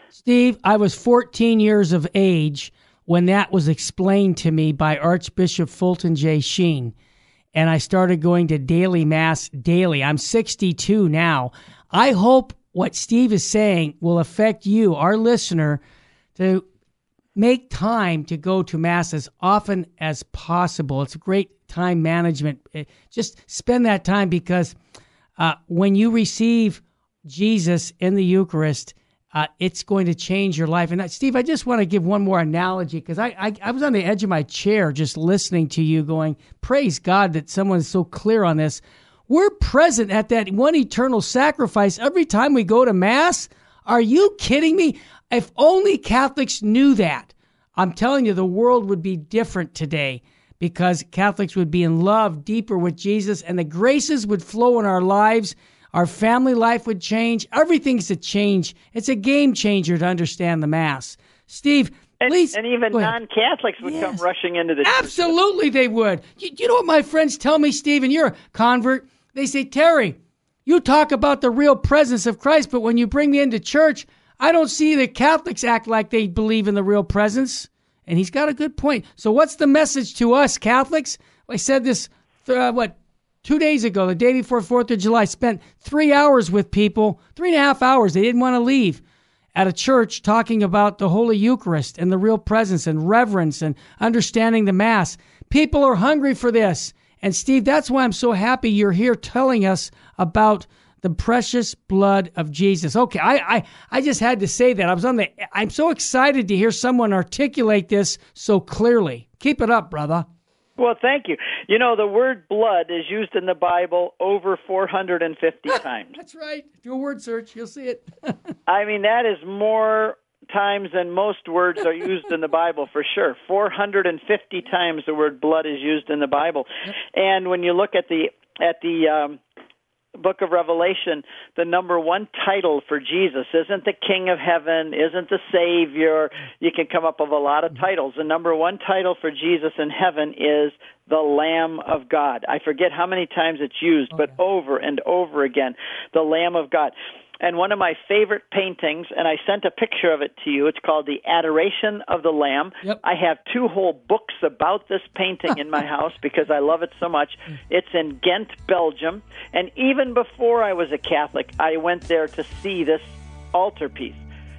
Steve, I was fourteen years of age when that was explained to me by Archbishop Fulton J. Sheen, and I started going to daily Mass daily. I'm sixty-two now. I hope what Steve is saying will affect you, our listener, to make time to go to Mass as often as possible. It's a great time management. Just spend that time, because uh, when you receive Jesus in the Eucharist, uh, it's going to change your life. And uh, Steve, I just want to give one more analogy, because I, I, I was on the edge of my chair just listening to you going, praise God that someone's so clear on this. We're present at that one eternal sacrifice every time we go to Mass. Are you kidding me? If only Catholics knew that. I'm telling you, the world would be different today, because Catholics would be in love deeper with Jesus, and the graces would flow in our lives. Our family life would change. Everything's a change. It's a game changer to understand the Mass. Steve, and, please. And even non-Catholics would yes. come rushing into the Absolutely, church. They would. You, you know what my friends tell me, Steve, and you're a convert? They say, Terry, you talk about the real presence of Christ, but when you bring me into church, I don't see the Catholics act like they believe in the real presence. And he's got a good point. So what's the message to us Catholics? I said this, uh, what, two days ago, the day before fourth of July, spent three hours with people, three and a half hours. They didn't want to leave at a church talking about the Holy Eucharist and the real presence and reverence and understanding the Mass. People are hungry for this. And Steve, that's why I'm so happy you're here telling us about the precious blood of Jesus. Okay, I, I, I just had to say that. I was on the. I'm so excited to hear someone articulate this so clearly. Keep it up, brother. Well, thank you. You know, the word blood is used in the Bible over four hundred fifty times. That's right. Do a word search. You'll see it. I mean, that is more times than most words are used in the Bible, for sure. four hundred fifty times the word blood is used in the Bible. And when you look at the at the um, book of Revelation, the number one title for Jesus isn't the King of Heaven, isn't the Savior. You can come up with a lot of titles. The number one title for Jesus in heaven is the Lamb of God. I forget how many times it's used, okay. but over and over again, the Lamb of God. And one of my favorite paintings, and I sent a picture of it to you, it's called The Adoration of the Lamb. Yep. I have two whole books about this painting in my house because I love it so much. It's in Ghent, Belgium. And even before I was a Catholic, I went there to see this altarpiece.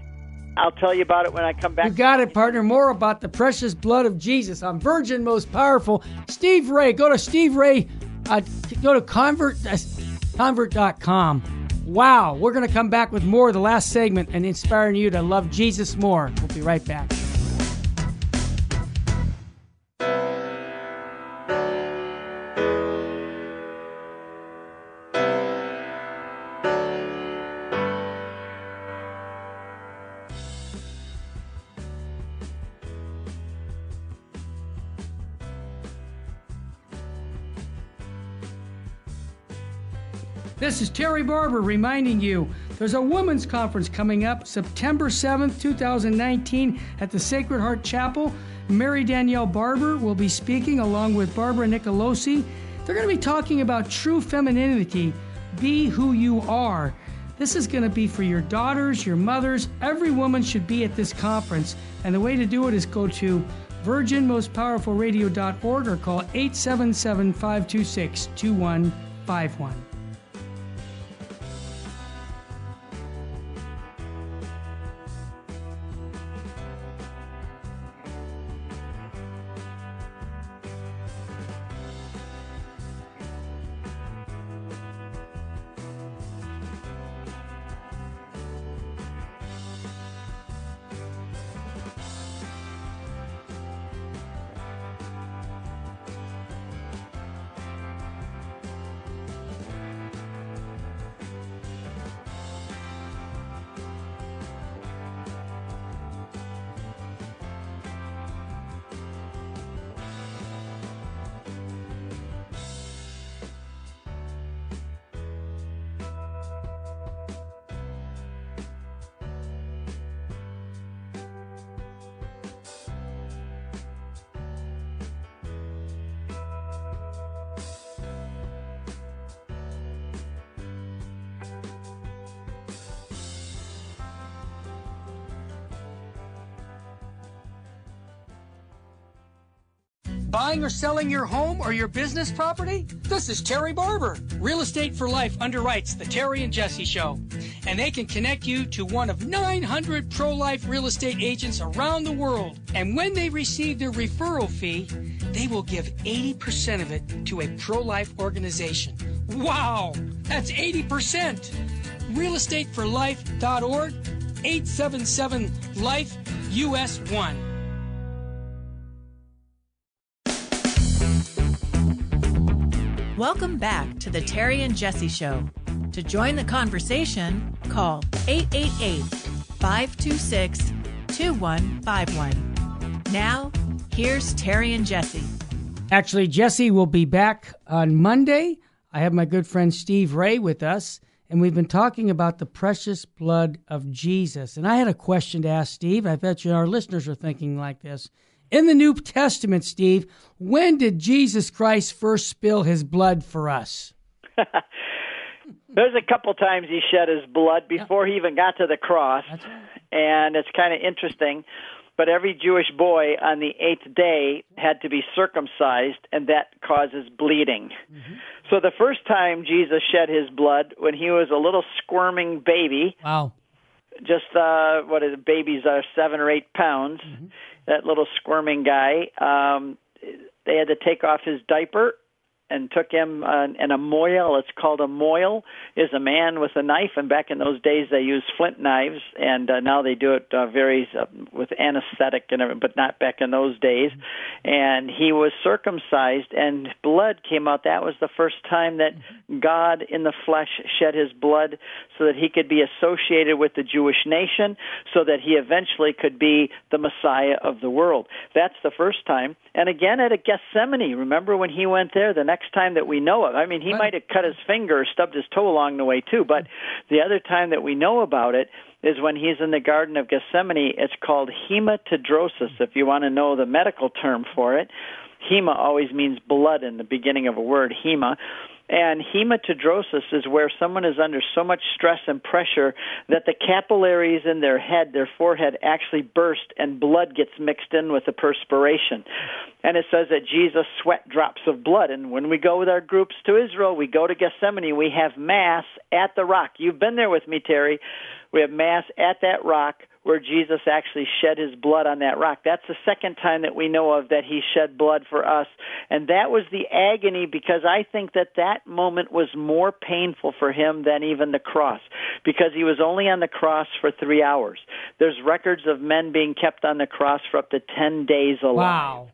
I'll tell you about it when I come back. You got it, partner. More about the precious blood of Jesus on Virgin Most Powerful. Steve Ray. Go to Steve Ray. Uh, go to convert, uh, convert dot com. Wow, we're going to come back with more of the last segment and inspiring you to love Jesus more. We'll be right back. This is Terry Barber reminding you there's a women's conference coming up September seventh, twenty nineteen at the Sacred Heart Chapel. Mary Danielle Barber will be speaking along with Barbara Nicolosi. They're going to be talking about true femininity, be who you are. This is going to be for your daughters, your mothers. Every woman should be at this conference. And the way to do it is go to virgin most powerful radio dot org or call eight seven seven, five two six, two one five one. Buying or selling your home or your business property? This is Terry Barber. Real Estate for Life underwrites the Terry and Jesse Show. And they can connect you to one of nine hundred pro-life real estate agents around the world. And when they receive their referral fee, they will give eighty percent of it to a pro-life organization. Wow! That's eighty percent! real estate for life dot org, eight seven seven life U S one. Welcome back to the Terry and Jesse Show. To join the conversation, call eight eight eight, five two six, two one five one. Now, here's Terry and Jesse. Actually, Jesse will be back on Monday. I have my good friend Steve Ray with us, and we've been talking about the precious blood of Jesus. And I had a question to ask Steve. I bet you our listeners are thinking like this. In the New Testament, Steve, when did Jesus Christ first spill his blood for us? There's a couple times he shed his blood before he even got to the cross, That's right. and it's kind of interesting. But every Jewish boy on the eighth day had to be circumcised, and that causes bleeding. Mm-hmm. So the first time Jesus shed his blood, when he was a little squirming baby, wow, just uh, what is it, babies are seven or eight pounds. Mm-hmm. That little squirming guy, um, they had to take off his diaper and took him uh, and a moil. It's called a moil, is a man with a knife, and back in those days they used flint knives, and uh, now they do it uh, very uh, with anesthetic and everything, but not back in those days. And he was circumcised, and blood came out. That was the first time that God in the flesh shed his blood so that he could be associated with the Jewish nation, so that he eventually could be the Messiah of the world. That's the first time. And again at a Gethsemane, remember when he went there, the next time that we know of. I mean, he might have cut his finger or stubbed his toe along the way too, but the other time that we know about it is when he's in the Garden of Gethsemane. It's called hematidrosis, if you want to know the medical term for it. Hema always means blood in the beginning of a word, hema. And hematidrosis is where someone is under so much stress and pressure that the capillaries in their head, their forehead, actually burst and blood gets mixed in with the perspiration. And it says that Jesus sweat drops of blood. And when we go with our groups to Israel, we go to Gethsemane, we have Mass at the rock. You've been there with me, Terry. We have Mass at that rock where Jesus actually shed his blood on that rock. That's the second time that we know of that he shed blood for us. And that was the agony, because I think that that moment was more painful for him than even the cross, because he was only on the cross for three hours. There's records of men being kept on the cross for up to ten days alive. Wow.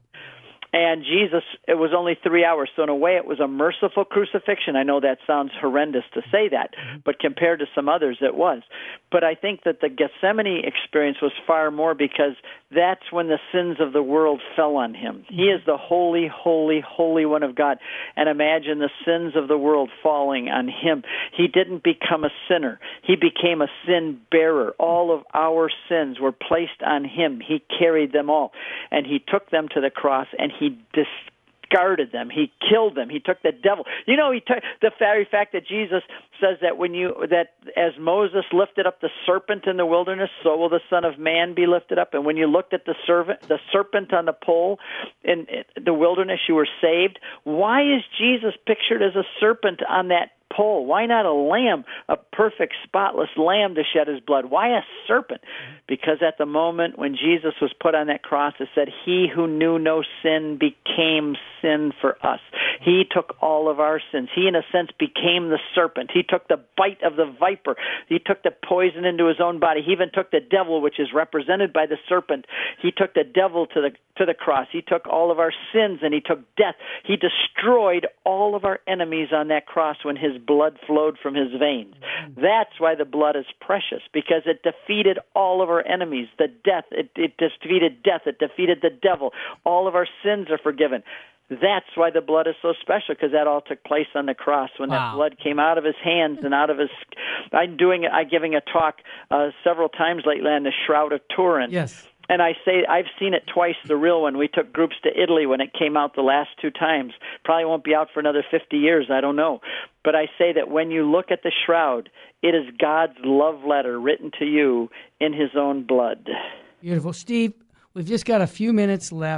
And Jesus, it was only three hours. So in a way, it was a merciful crucifixion. I know that sounds horrendous to say that, but compared to some others, it was. But I think that the Gethsemane experience was far more, because that's when the sins of the world fell on him. He is the holy, holy, holy one of God. And imagine the sins of the world falling on him. He didn't become a sinner. He became a sin bearer. All of our sins were placed on him. He carried them all. And he took them to the cross, and he He discarded them. He killed them. He took the devil. You know, he took the very fact that Jesus says that when you that as Moses lifted up the serpent in the wilderness, so will the Son of Man be lifted up. And when you looked at the servant, the serpent on the pole in the wilderness, you were saved. Why is Jesus pictured as a serpent on that pole? Why not a lamb, a perfect, spotless lamb to shed his blood? Why a serpent? Because at the moment when Jesus was put on that cross, it said, he who knew no sin became sin for us. He took all of our sins. He, in a sense, became the serpent. He took the bite of the viper. He took the poison into his own body. He even took the devil, which is represented by the serpent. He took the devil to the to the cross. He took all of our sins, and he took death. He destroyed all of our enemies on that cross when his blood flowed from his veins. That's why the blood is precious, because it defeated all of our enemies. The death, it, it defeated death. It defeated the devil. All of our sins are forgiven. That's why the blood is so special, because that all took place on the cross when wow. that blood came out of his hands and out of his. I'm doing, I'm giving a talk uh, several times lately on the Shroud of Turin. Yes. And I say I've seen it twice, the real one. We took groups to Italy when it came out the last two times. Probably won't be out for another fifty years, I don't know. But I say that when you look at the shroud, it is God's love letter written to you in his own blood. Beautiful. Steve, we've just got a few minutes left.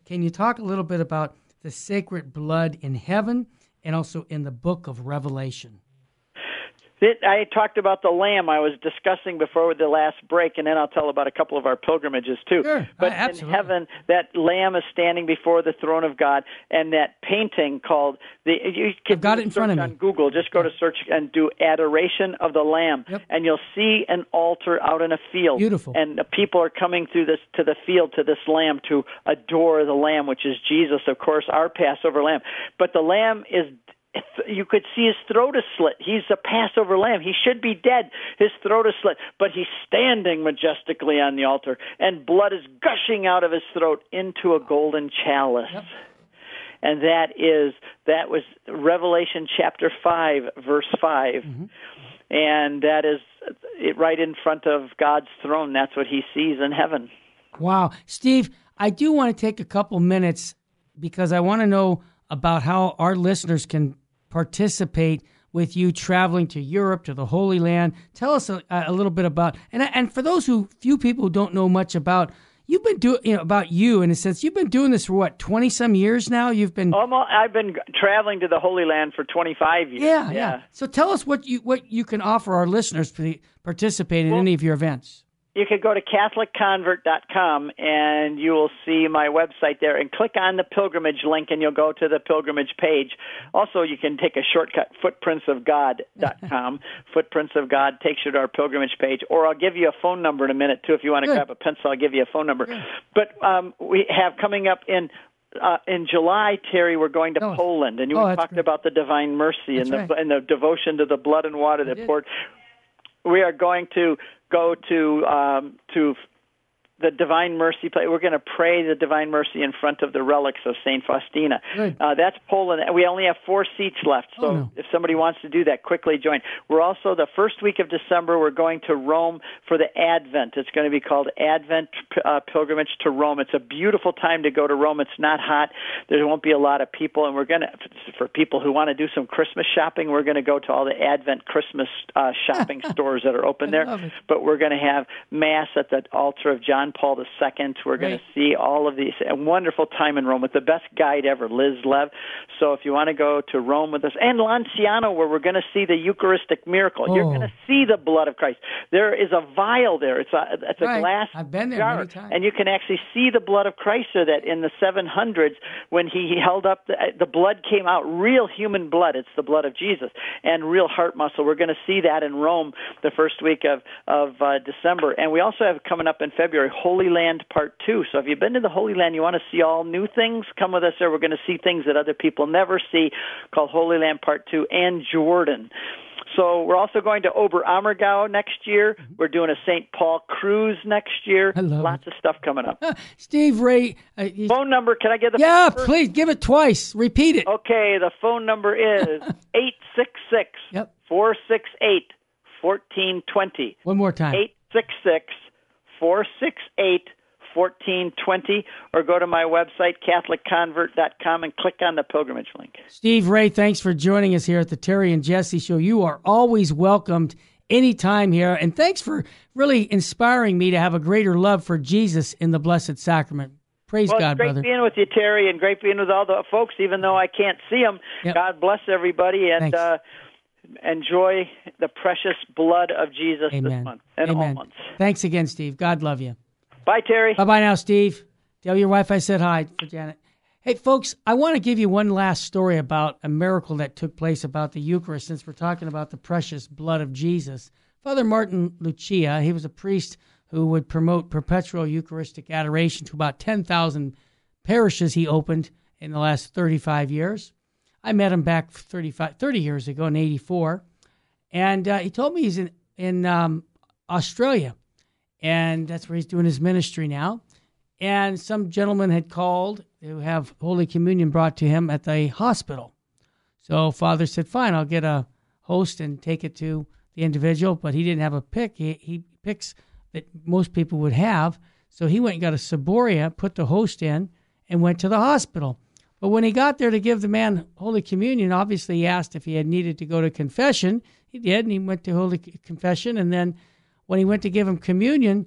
can you talk a little bit about the sacred blood in heaven and also in the book of Revelation? It, I talked about the Lamb I was discussing before the last break, and then I'll tell about a couple of our pilgrimages, too. Sure. But uh, in heaven, that Lamb is standing before the throne of God, and that painting called... the you can I've got it in front of me. On Google, just go to search and do Adoration of the Lamb, yep. and you'll see an altar out in a field. Beautiful. And the people are coming through this to the field to this Lamb to adore the Lamb, which is Jesus, of course, our Passover Lamb. But the Lamb is... you could see his throat is slit. He's a Passover lamb. He should be dead. His throat is slit, but he's standing majestically on the altar, and blood is gushing out of his throat into a golden chalice. Yep. And that is that was Revelation chapter five, verse five. Mm-hmm. And that is it right in front of God's throne. That's what he sees in heaven. Wow. Steve, I do want to take a couple minutes because I want to know about how our listeners can participate with you traveling to Europe, to the Holy Land. Tell us a, a little bit about, and and for those who, few people who don't know much about, you've been doing, you know, about you in a sense, you've been doing this for what, twenty some years now? You've been... Almost, I've been traveling to the Holy Land for twenty-five years. Yeah, yeah. yeah. So tell us what you what you can offer our listeners to participate in well, any of your events. You could go to Catholic Convert dot com and you will see my website there, and click on the pilgrimage link and you'll go to the pilgrimage page. Also, you can take a shortcut, footprints of God dot com. Footprints of God takes you to our pilgrimage page, or I'll give you a phone number in a minute, too. If you want to Good. grab a pencil, I'll give you a phone number. Good. But um, we have coming up in Uh, in July, Terry, we're going to oh, Poland, and you oh, talked great. about the Divine Mercy and the, right. and the devotion to the blood and water that poured. We are going to go to um, to the Divine Mercy place. We're going to pray the Divine Mercy in front of the relics of Saint Faustina. Uh, that's Poland. We only have four seats left, so oh, no. if somebody wants to do that, quickly join. We're also, the first week of December, we're going to Rome for the Advent. It's going to be called Advent uh, Pilgrimage to Rome. It's a beautiful time to go to Rome. It's not hot. There won't be a lot of people, and we're going to, for people who want to do some Christmas shopping, we're going to go to all the Advent Christmas uh, shopping stores that are open there. But we're going to have Mass at the altar of John Paul the Second. We're going right. to see all of these. A wonderful time in Rome with the best guide ever, Liz Lev. So if you want to go to Rome with us, and Lanciano, where we're going to see the Eucharistic miracle, oh. you're going to see the blood of Christ. There is a vial there. It's a it's a right. glass I've been there jar, many times. and you can actually see the blood of Christ. So that in the seven hundreds, when he held up the, the blood came out, real human blood. It's the blood of Jesus and real heart muscle. We're going to see that in Rome the first week of of uh, December, and we also have coming up in February Holy Land Part Two. So if you've been to the Holy Land, you want to see all new things, come with us there. We're going to see things that other people never see, called Holy Land Part Two, and Jordan. So we're also going to Oberammergau next year. We're doing a Saint Paul cruise next year. Lots it. of stuff coming up. Uh, Steve Ray. Uh, phone number, can I get the Yeah, phone number? Please, give it twice. Repeat it. Okay, the phone number is eight six six, four six eight, one four two zero. One more time. eight six six, four six eight, one four two zero, or go to my website, Catholic Convert dot com, and click on the pilgrimage link. Steve Ray, thanks for joining us here at the Terry and Jesse Show. You are always welcomed anytime here, and thanks for really inspiring me to have a greater love for Jesus in the Blessed Sacrament. Praise well, God, it's great brother. being with you, Terry, and great being with all the folks, even though I can't see them. Yep. God bless everybody, and uh, enjoy the precious blood of Jesus Amen. this month and Amen. all months. Thanks again, Steve. God love you. Bye, Terry. Bye-bye now, Steve. Tell your wife I said hi for Janet. Hey, folks, I want to give you one last story about a miracle that took place about the Eucharist, since we're talking about the precious blood of Jesus. Father Martin Lucia, he was a priest who would promote perpetual Eucharistic adoration to about ten thousand parishes he opened in the last thirty-five years. I met him back thirty-five, thirty years ago in eighty-four, and uh, he told me he's in, in um, Australia, and that's where he's doing his ministry now. And some gentleman had called to have Holy Communion brought to him at the hospital. So Father said, fine, I'll get a host and take it to the individual, but he didn't have a pick. He, he picks that most people would have. So he went and got a Saboria, put the host in, and went to the hospital. But when he got there to give the man Holy Communion, obviously he asked if he had needed to go to confession. He did, and he went to Holy Confession. And then when he went to give him communion,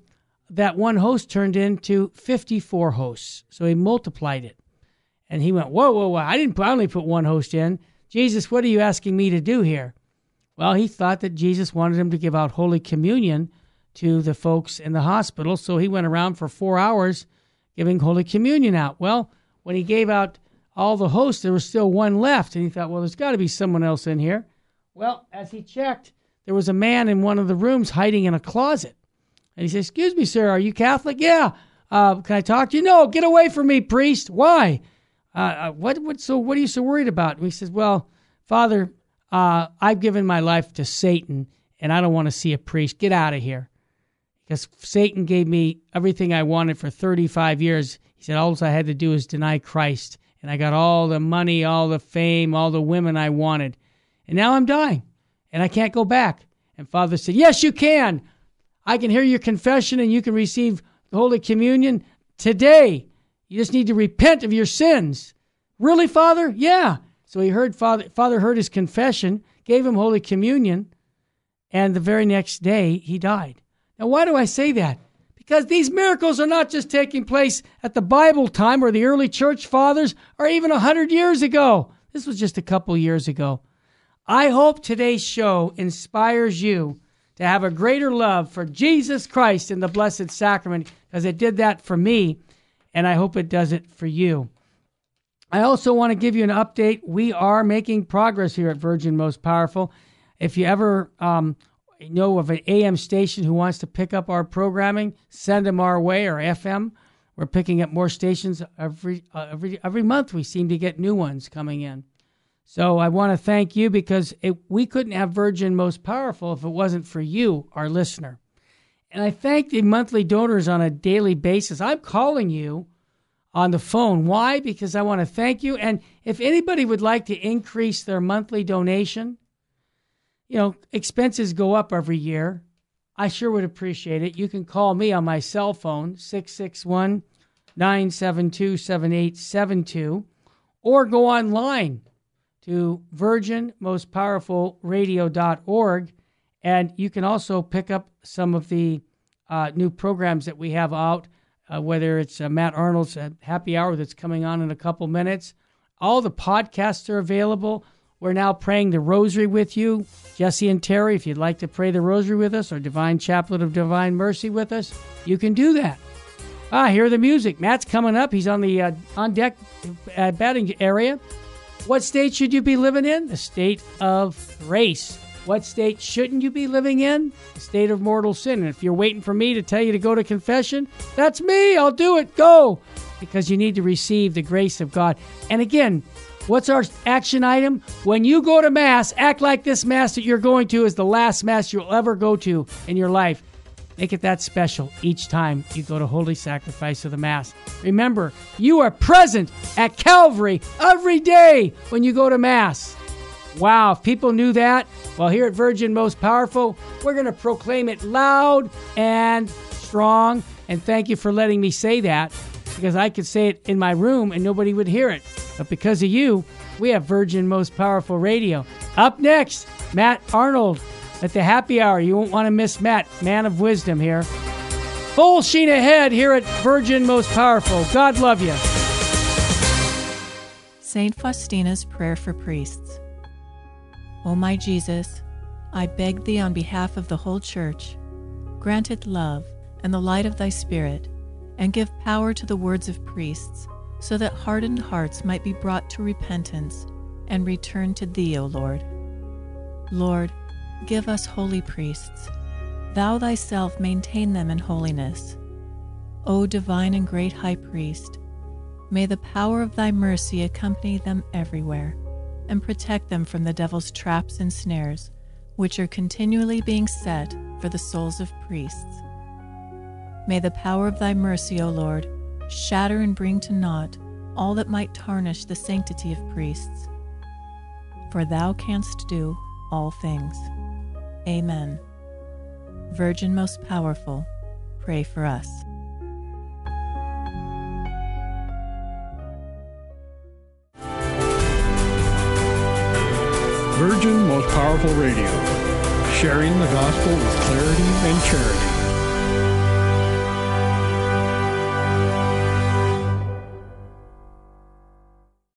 that one host turned into fifty-four hosts. So he multiplied it. And he went, whoa, whoa, whoa, I didn't I only put one host in. Jesus, what are you asking me to do here? Well, he thought that Jesus wanted him to give out Holy Communion to the folks in the hospital. So he went around for four hours giving Holy Communion out. Well, when he gave out all the hosts, there was still one left. And he thought, well, there's got to be someone else in here. Well, as he checked, there was a man in one of the rooms hiding in a closet. And he said, excuse me, sir, are you Catholic? Yeah. Uh, can I talk to you? No, get away from me, priest. Why? Uh, what, what, so what are you so worried about? And he says, well, Father, uh, I've given my life to Satan, and I don't want to see a priest. Get out of here. Because Satan gave me everything I wanted for thirty-five years. He said, all I had to do is deny Christ. And I got all the money, all the fame, all the women I wanted. And now I'm dying, and I can't go back. And Father said, yes, you can. I can hear your confession, and you can receive the Holy Communion today. You just need to repent of your sins. Really, Father? Yeah. So he heard Father, Father heard his confession, gave him Holy Communion, and the very next day he died. Now, why do I say that? Because these miracles are not just taking place at the Bible time or the early church fathers or even a hundred years ago. This was just a couple years ago. I hope today's show inspires you to have a greater love for Jesus Christ in the Blessed Sacrament, because it did that for me, and I hope it does it for you. I also want to give you an update. We are making progress here at Virgin Most Powerful. If you ever um, know of an A M station who wants to pick up our programming, send them our way, or F M. We're picking up more stations every uh, every every month. We seem to get new ones coming in. So I want to thank you, because it, we couldn't have Virgin Most Powerful if it wasn't for you, our listener. And I thank the monthly donors on a daily basis. I'm calling you on the phone. Why? Because I want to thank you. And if anybody would like to increase their monthly donation, you know, expenses go up every year. I sure would appreciate it. You can call me on my cell phone, six six one, nine seven two, seven eight seven two, or go online to virgin most powerful radio dot org, and you can also pick up some of the uh, new programs that we have out, uh, whether it's uh, Matt Arnold's uh, Happy Hour that's coming on in a couple minutes. All the podcasts are available. We're now praying the Rosary with you. Jesse and Terry, if you'd like to pray the Rosary with us, or Divine Chaplet of Divine Mercy with us, you can do that. Ah, hear the music. Matt's coming up. He's on the uh, on deck uh, batting area. What state should you be living in? The state of grace. What state shouldn't you be living in? The state of mortal sin. And if you're waiting for me to tell you to go to confession, that's me. I'll do it. Go. Because you need to receive the grace of God. And again, what's our action item? When you go to Mass, act like this Mass that you're going to is the last Mass you'll ever go to in your life. Make it that special each time you go to Holy Sacrifice of the Mass. Remember, you are present at Calvary every day when you go to Mass. Wow, if people knew that, well, here at Virgin Most Powerful, we're going to proclaim it loud and strong. And thank you for letting me say that, because I could say it in my room and nobody would hear it. But because of you, we have Virgin Most Powerful Radio. Up next, Matt Arnold at the Happy Hour. You won't want to miss Matt, man of wisdom here. Full sheen ahead here at Virgin Most Powerful. God love you. Saint Faustina's Prayer for Priests. O my Jesus, I beg thee on behalf of the whole Church, grant it love and the light of thy Spirit, and give power to the words of priests, so that hardened hearts might be brought to repentance and return to thee, O Lord. Lord, give us holy priests. Thou thyself maintain them in holiness. O divine and great High Priest, may the power of thy mercy accompany them everywhere, and protect them from the devil's traps and snares, which are continually being set for the souls of priests. May the power of thy mercy, O Lord, shatter and bring to naught all that might tarnish the sanctity of priests. For thou canst do all things. Amen. Virgin Most Powerful, pray for us. Virgin Most Powerful Radio, sharing the gospel with clarity and charity.